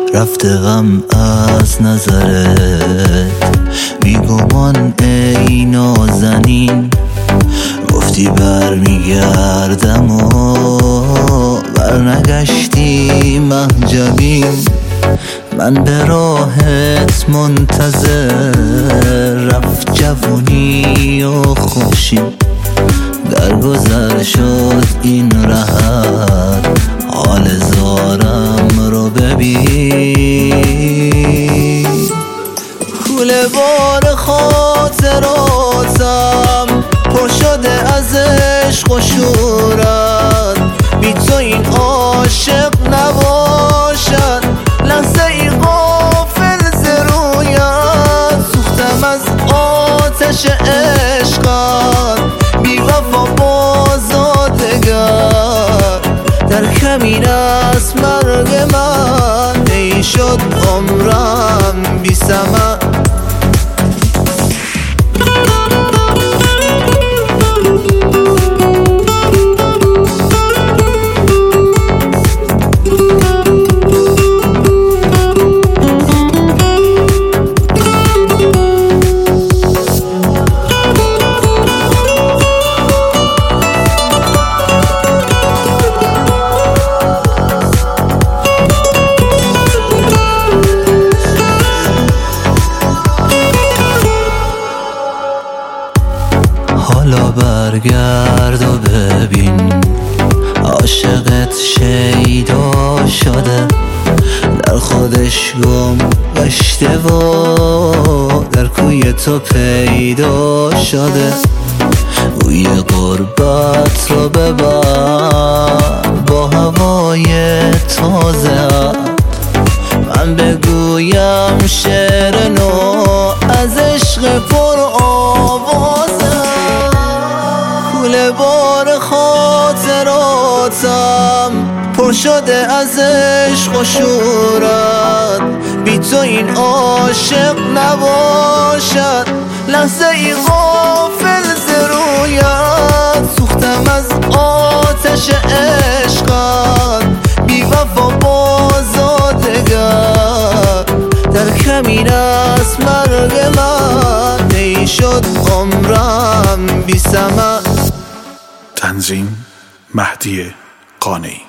رفته غم از نظرت، بیگمان ای نازنین. گفتی برمیگردم و برنگشتی محجبین. من به راهت منتظر، رفت جوونی و خورشید. درگذر شد این رهت، حال زارم رو ببین. کوله بار خاطراتم پر شده از عشق و شورت. بی تو این عاشق نباشد، لحظه ای غافل ز رویت. سوختم از آتش عشقت، بی وفا بازادگر. در کمین است مرگ من، ای شد عمرم بی ثمر. حالا برگرد و ببین، عاشقت شیدا شده. در خودش گم گشته و در کوی تو پیدا شده. بوی غربت رو ببر با هوای تازه. من بگویم شعر نو از عشق پر آوازه. کوله بار خاطراتم پر شده از عشق و شورت. بی تو این عاشق نباشد، لحظه ای غافل ز رویت. سوختم از آتش عشقت، بی وفا بازادگر. در کمین است مرگ من، ای شد عمرم بی ثمر. تنظیم مهدی قانعی.